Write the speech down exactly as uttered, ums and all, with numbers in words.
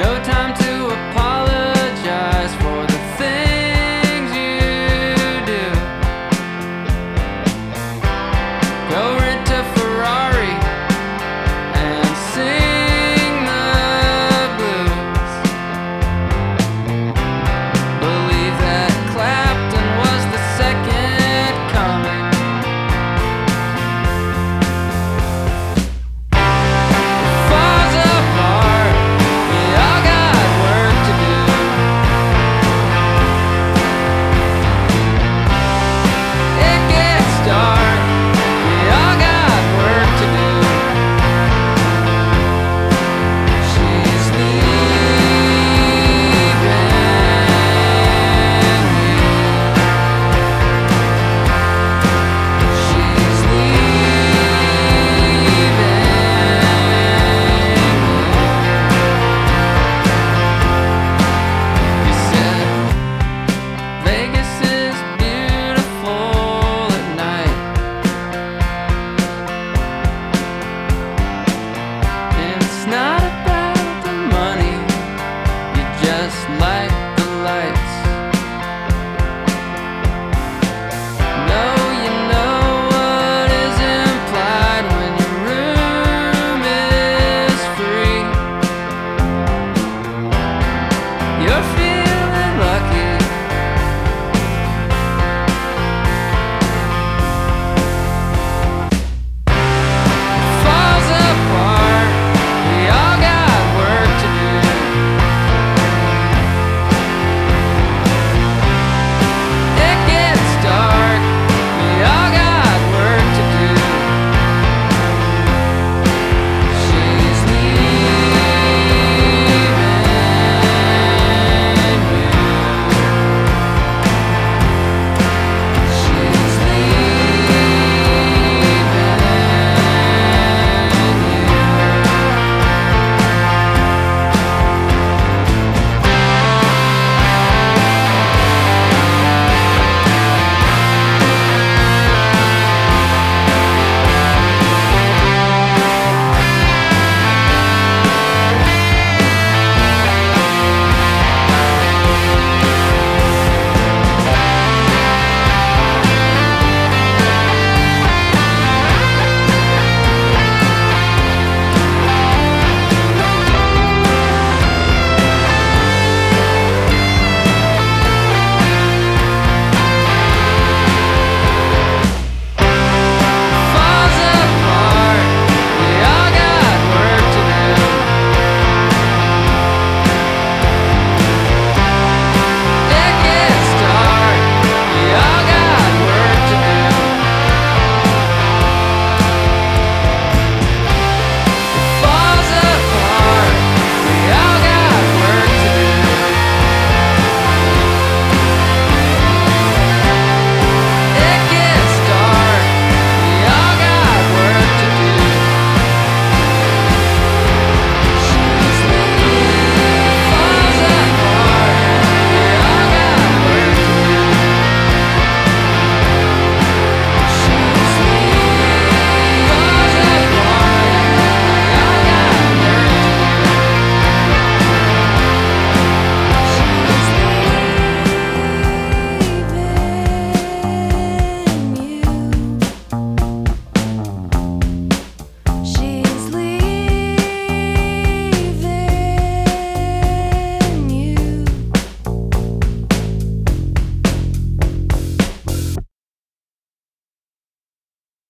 No time to apologize for the things you do. Go rent a Ferrari and sing the blues. Believe that Clapton was the second coming. Falls apart, we all got work to do. It gets dark, we all got work to do. She's leaving me. She's leaving me. You said Vegas is beautiful at night, and it's not about the money, you just like